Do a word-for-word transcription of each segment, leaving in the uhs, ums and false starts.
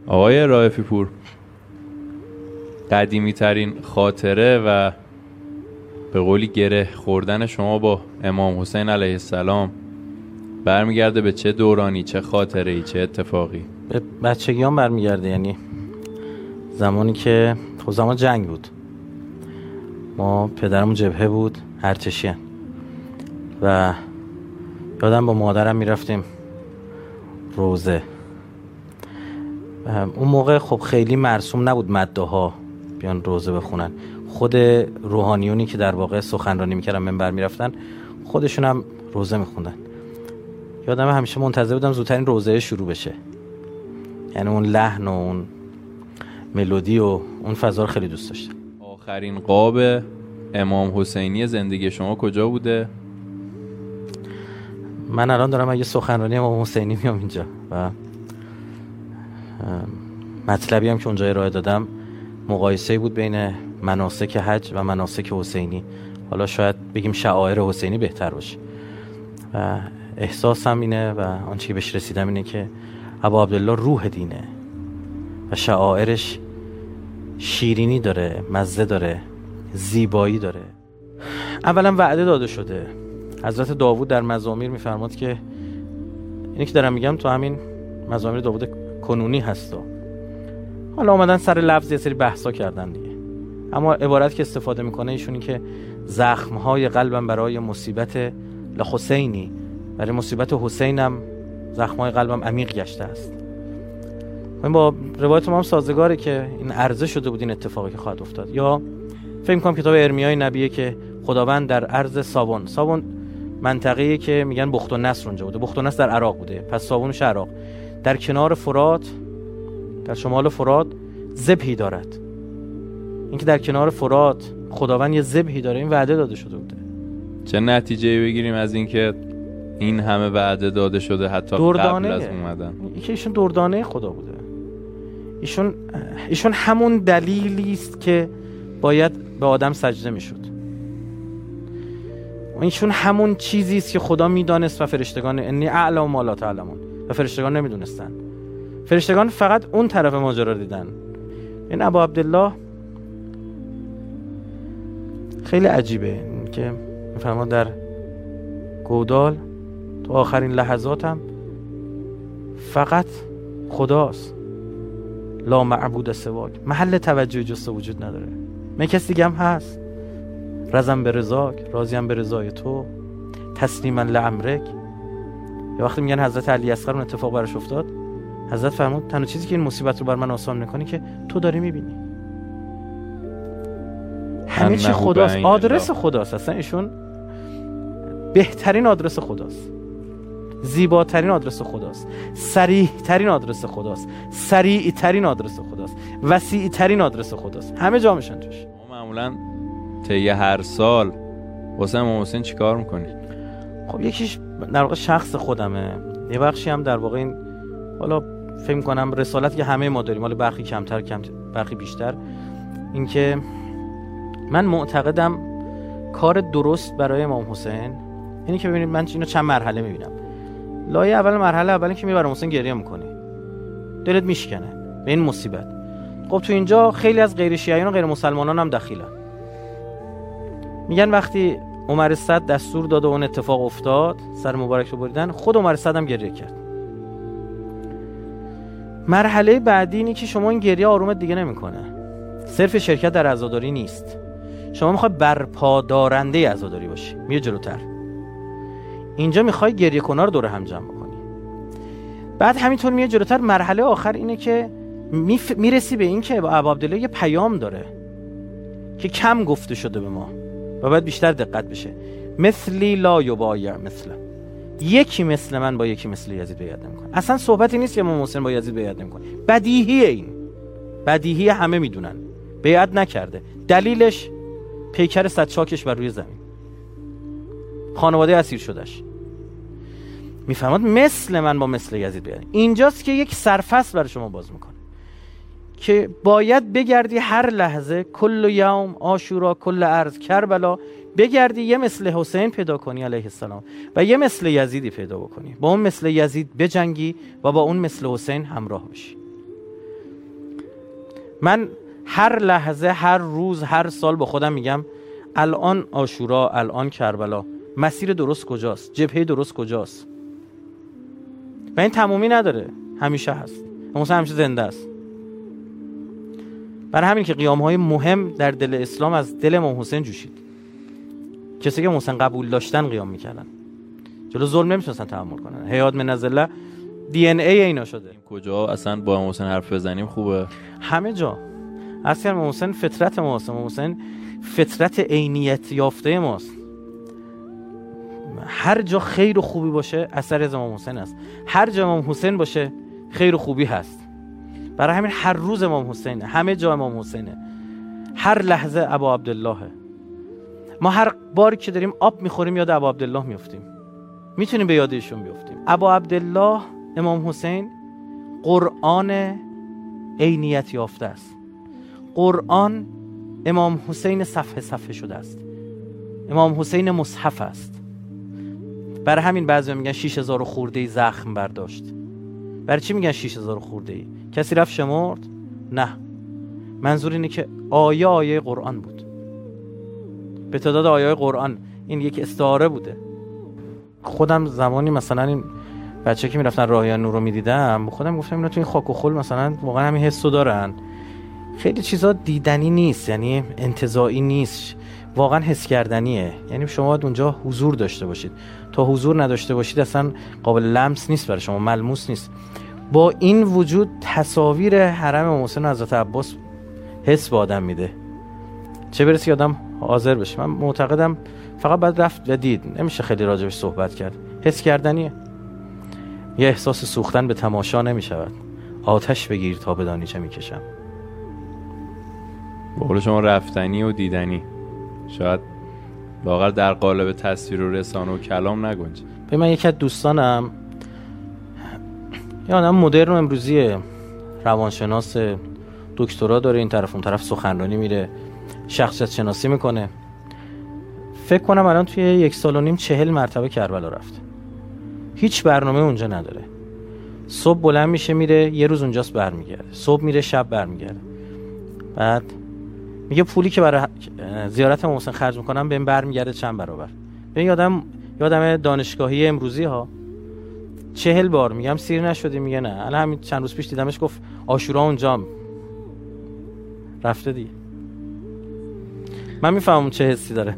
آقای رائفی پور، قدیمی ترین خاطره و به قولی گره خوردن شما با امام حسین علیه السلام برمیگرده به چه دورانی، چه خاطره‌ای، چه اتفاقی؟ به بچگیام برمیگرده، یعنی زمانی که خب زمان جنگ بود، ما پدرمون جبهه بود، ارتشیان، و یادم با مادرم میرفتیم روزه. اون موقع خب خیلی مرسوم نبود مده ها بیان روزه بخونن، خود روحانیونی که در واقع سخنرانی میکردن منبر میرفتن خودشون هم روزه میخوندن. یادم همیشه منتظر بودم زودتر این روزه شروع بشه، یعنی اون لحن و اون ملودی و اون فضا رو خیلی دوست داشتم. آخرین قاب امام حسینی زندگی شما کجا بوده؟ من الان دارم یه سخنرانی امام حسینی میام اینجا و مطلبی هم که اونجا ارائه دادم مقایسه بود بین مناسک حج و مناسک حسینی. حالا شاید بگیم شعائر حسینی بهتر باشه و احساسم اینه و آنچه که بهش رسیدم اینه که ابا عبدالله روح دینه و شعائرش شیرینی داره، مزه داره، زیبایی داره. اولا وعده داده شده. حضرت داوود در مزامیر میفرماد که اینی که دارم میگم تو همین مزامیر داوود کنونی هست. حالا اومدن سر لفظ یه سری بحثا کردن دیگه، اما عبارت که استفاده میکنه ایشونی که زخمهای قلبم برای مصیبت لحسینی، برای مصیبت حسینم زخمهای قلبم عمیق گشته است. این با روایت ما هم سازگاره که این عرضه شده بود این اتفاقی که خواهد افتاد. یا فکر میکنم کتاب ارمیای نبیه که خداوند در ارض ساون، ساون منطقه‌ای که میگن بخت النصر اونجا بوده، بخت النصر در عراق بوده، پس ساونش عراق، در کنار فرات، در شمال فرات ذبحی دارد. اینکه در کنار فرات خداوند یه ذبحی داره، این وعده داده شده بوده. چه نتیجه‌ای بگیریم از اینکه این همه وعده داده شده حتی قبل از اومدن؟ اینکه ایشون دردانه خدا بوده. ایشون ایشون همون دلیلی است که باید به آدم سجده میشد. ایشون همون چیزی است که خدا میدانست و فرشتگان انی اعلم ما لا تعلمون و فرشتگان نمیدونستن. فرشتگان فقط اون طرف ماجرا رو دیدن. این ابا عبدالله خیلی عجیبه که میفرماد در گودال تو آخرین لحظاتم فقط خداست، لا معبود سواک، محل توجه جز وجود نداره. من کسی دیگه هم هست، رضم به رضاک، راضیم به رضای تو، تسلیما لامرک. یا وقتی میگن حضرت علی اصغر اون اتفاق براش افتاد، حضرت فرمود تنها چیزی که این مصیبت رو بر من آسان میکنی که تو داری میبینی، همه چی خداست، آدرس خداست. اصلا ایشون بهترین آدرس خداست، زیباترین آدرس خداست، صریح ترین آدرس خداست، سریع ترین آدرس خداست، وسیع ترین آدرس خداست، همه جا میشن توش. ما معمولا طی هر سال واسه امام حسین چیکار میکنی؟ خب یکیش در واقع شخص خودمه، یه بخشی هم در واقع این، حالا فکر می‌کنم رسالتی که همه ما داریم، حالا برخی کمتر کم برخی بیشتر، این که من معتقدم کار درست برای امام حسین اینی که ببینید من اینو چند مرحله میبینم. لایه اول، مرحله اول که میبره حسین گریه میکنی، دلت میشکنه به این مصیبت. خب تو اینجا خیلی از غیر شیعیان و غیر مسلمانان هم دخیلن. میگن وقتی عمر صد دستور داد و اون اتفاق افتاد، سر مبارک رو بریدن، خود عمر صد هم گریه کرد. مرحله بعدی اینی که شما این گریه آرومت دیگه نمیکنه، صرف شرکت در عزاداری نیست، شما میخوای برپادارنده عزاداری باشی، میای جلوتر. اینجا میخوای گریه کنار رو دور هم جمع بکنی. بعد همینطور میای جلوتر. مرحله آخر اینه که میف... میرسی به این که ابا عبدالله یه پیام داره که کم گفته شده به ما و باید بیشتر دقت بشه. مثلی لا یبایع مثله، یکی مثل من با یکی مثل یزید بیعت نمیکنه. اصلا صحبتی نیست که امام حسین با یزید بیعت نمیکنه، بدیهیه، این بدیهیه، همه میدونن بیعت نکرده. دلیلش پیکر صد چاکش بر روی زمین، خانواده اسیر شدش. میفهمد مثل من با مثل یزید بیعت. اینجاست که یک سرفصل برای شما باز میکنه که باید بگردی هر لحظه، کل یوم عاشورا، کل ارض کربلا، بگردی یه مثل حسین پیدا کنی علیه السلام و یه مثل یزیدی پیدا بکنی، با اون مثل یزید بجنگی و با اون مثل حسین همراه بشی. من هر لحظه، هر روز، هر سال با خودم میگم الان عاشورا، الان کربلا، مسیر درست کجاست؟ جبهه درست کجاست؟ و این تمومی نداره، همیشه هست، مثلا همیشه زنده است. برای همین که قیام‌های مهم در دل اسلام از دل امام حسین جوشید. کسی که امام حسین قبول داشتن قیام میکردن، جلو ظلم نمیتونستن تحمل کنن. حیات من نزله دی ان ای اینا شده. کجا اصلا با امام حسین حرف بزنیم خوبه؟ همه جا. اصلا امام حسین فطرت ماست، امام حسین فطرت عینیت یافته ماست. هر جا خیر و خوبی باشه اثر از امام حسین است، هر جا امام حسین باشه خیر و خوبی هست. برای همین هر روز امام حسینه، همه جا امام حسینه، هر لحظه ابا عبدالله. ما هر باری که داریم آب میخوریم یاد ابا عبدالله میافتیم، میتونیم به یاد ایشون بیافتیم. ابا عبدالله امام حسین قرآن عینیت یافته است. قرآن امام حسین صفحه صفحه شده است، امام حسین مصحف است. برای همین بعضی میگن شش هزار خورده زخم برداشت. برای چی میگن شش هزار خورده ای؟ کسی رفت شمرد؟ نه، منظور اینه که آیه آیه قرآن بود، به تعداد آیه قرآن. این یک استعاره بوده. خودم زمانی مثلا این بچه که میرفتن راهیان نور رو میدیدم، خودم گفتم اینا تو این خاک و خل مثلا واقعا همین حسو دارن. خیلی چیزا دیدنی نیست، یعنی انتزاعی نیست، واقعا حس کردنیه. یعنی شما باید اونجا حضور داشته باشید. تا حضور نداشته باشید اصلا قابل لمس نیست برای شما، ملموس نیست. با این وجود تصاویر حرم امام حسین و حضرت عباس حس به آدم میده، چه برسه که آدم حاضر بشه. من معتقدم فقط باید رفت و دید، نمیشه خیلی راجبش صحبت کرد. حس کردنیه. یه احساس سوختن به تماشا نمیشود، آتش بگیر تا بدانی چه میکشم. به قول شما رفتنی و دیدنی، شاید واقعا در قالب تصویر و رسانه و کلام نگنجه. به من یکی از دوستانم یه آدم مدرن و امروزیه، روانشناس، دکترا داره، این طرف اون طرف سخنرانی میره، شخصیت شناسی میکنه. فکر کنم الان توی یک سال و نیم چهل مرتبه کربلا رفت. هیچ برنامه اونجا نداره. صبح بلند میشه میره، یه روز اونجاست برمیگرده، صبح میره شب برمیگرده. بعد میگه پولی که برای زیارت امام حسین خرج میکنم بهم برمیگرده چند برابر. به یادم یادم دانشگاهی امروزی ها چهل بار میگم سیر نشدی، میگه نه. الان همین چند روز پیش دیدمش گفت عاشورا اونجام، رفته دیگه. من میفهمم چه حسی داره.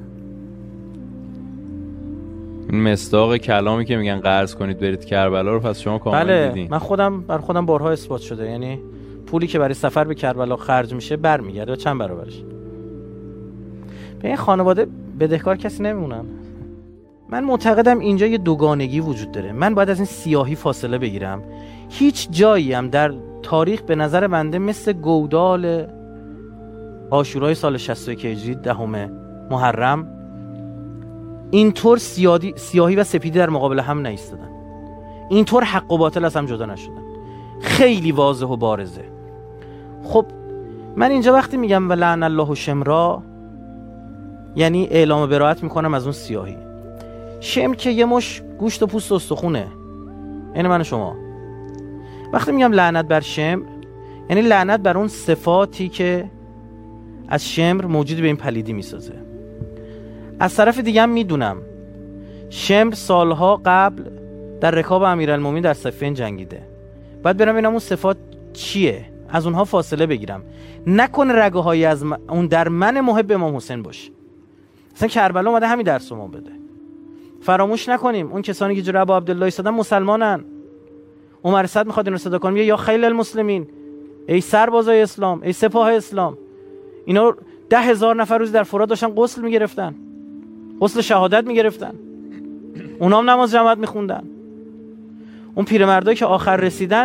این مصداق کلامی که میگن قرض کنید برید کربلا رو پس شما کاملا بله، دیدین. من خودم بر خودم بارها اثبات شده. یعنی پولی که برای سفر به کربلا خرج میشه برمیگرده چند برابرش. به این خانواده بدهکار کسی نمیمونن. من معتقدم اینجا یه دوگانگی وجود داره. من باید از این سیاهی فاصله بگیرم. هیچ جایی هم در تاریخ به نظر بنده مثل گودال عاشورای سال شصت و یک هجری دهم محرم اینطور سیادی سیاهی و سپیدی در مقابل هم نایستادن، اینطور حق و باطل از هم جدا نشدن. خیلی واضح و بارزه. خب من اینجا وقتی میگم و لعن الله شمرا، یعنی اعلام براءت میکنم از اون سیاهی. شمر که یه مش گوشت و پوست و استخونه، این من و شما. وقتی میگم لعنت بر شمر، یعنی لعنت بر اون صفاتی که از شمر موجود به این پلیدی میسازه. از طرف دیگه هم میدونم شمر سالها قبل در رکاب امیرالمومنین در صفین جنگیده. باید برم ببینم اون صفات چیه، از اونها فاصله بگیرم. نکنه رگه هایی از من، اون در من محب امام حسین باشه. اصلا کربلا اومده همین درس ما بده. فراموش نکنیم اون کسانی که جلوی ابا عبدالله ایستادن مسلمانن. عمر صد میخواد اینو صدا کنه، یا خیل المسلمین، ای سربازای اسلام، ای سپاه اسلام. اینا ده هزار نفر روز در فرات داشتن غسل میگرفتن، غسل شهادت میگرفتن، اونا هم نماز جماعت میخوندن. اون پیرمردایی که آخر رسیدن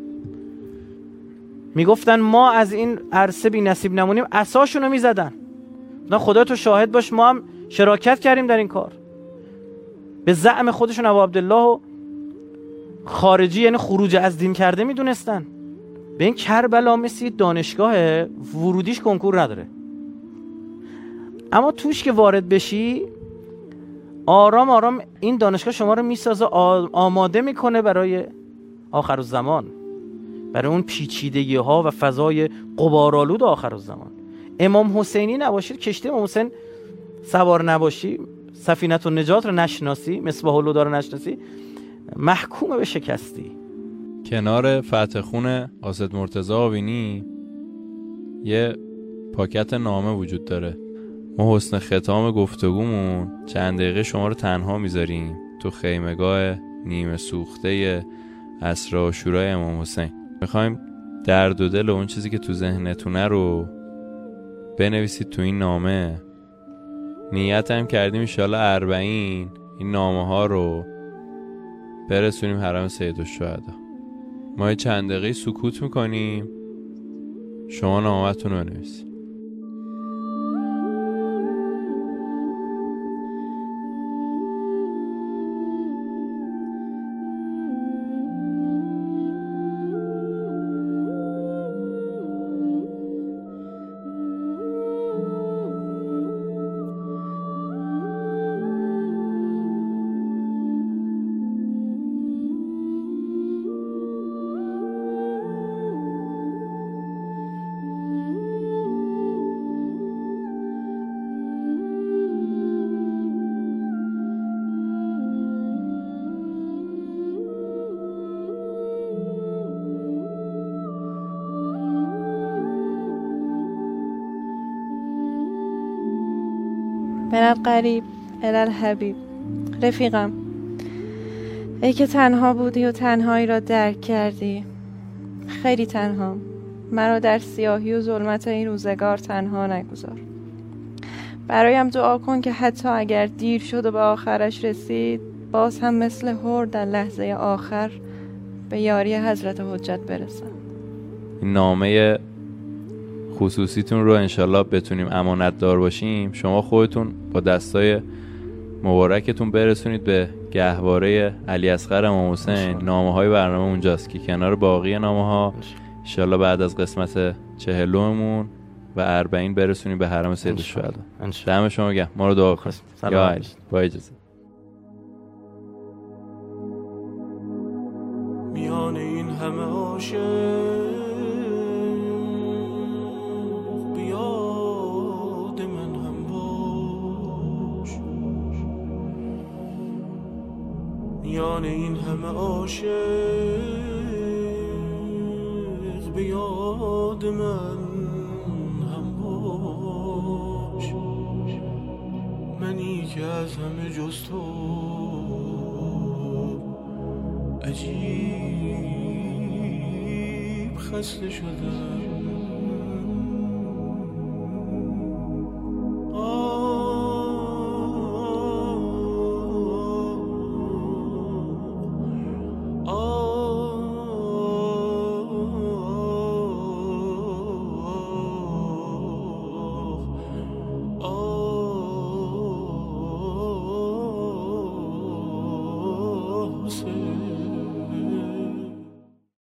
میگفتن ما از این عرصه بی نصیب نمونیم، عصاشونو میزدن. خدا تو شاهد باش، ما هم شراکت کردیم در این کار. به زعم خودشون ابو عبدالله و خارجی، یعنی خروج از دین کرده میدونستن. به این کربلا مثل دانشگاه ورودیش کنکور نداره، اما توش که وارد بشی آرام آرام این دانشگاه شما رو میسازه، آماده میکنه برای آخر الزمان. برای اون پیچیدگی ها و فضای غبارآلود آخرالزمان. امام حسینی نباشید، کشتی امام حسین سوار نباشی، سفینه النجات رو نشناسی، مصباح الهدی رو نشناسی، محکوم به شکستی. کنار فتح خون قاصد مرتضی آوینی یه پاکت نامه وجود داره. ما حسن ختام گفتگومون چند دقیقه شما رو تنها میذاریم تو خیمگاه نیمه سوخته اسرا و شورای امام حسین. میخوایم درد و دل و اون چیزی که تو ذهنتونه رو بنویسید تو این نامه. نیت هم کردیم انشالله اربعین این نامه ها رو برسونیم حرم سید الشهدا. ما چند دقیقه سکوت میکنیم، شما نامتون رو بنویسید. من القریب الی الحبیب. رفیقم، ای که تنها بودی و تنهایی را درک کردی. خیلی تنها، مرا در سیاهی و ظلمت این روزگار تنها نگذار. برایم دعا کن که حتی اگر دیر شد و به آخرش رسید، باز هم مثل هر در لحظه آخر به یاری حضرت حجت برسم. این نامه خصوصیتون رو انشالله بتونیم امانت دار باشیم. شما خودتون با دستای مبارکتون برسونید به گهواره علی اصغر امام حسین. نامه های برنامه اونجاست که کنار باقی نامه ها انشالله بعد از قسمت چهلومون و اربعین برسونیم به حرم سید الشهدا. دم شما گرم، ما رو دعا کنید. یا علی، با اجازه. میان این همه عاشق بیاد من هم باش. میان این همه عاشق بیاد من هم باش. منی که از همه جز تو عجیب خسته شدم.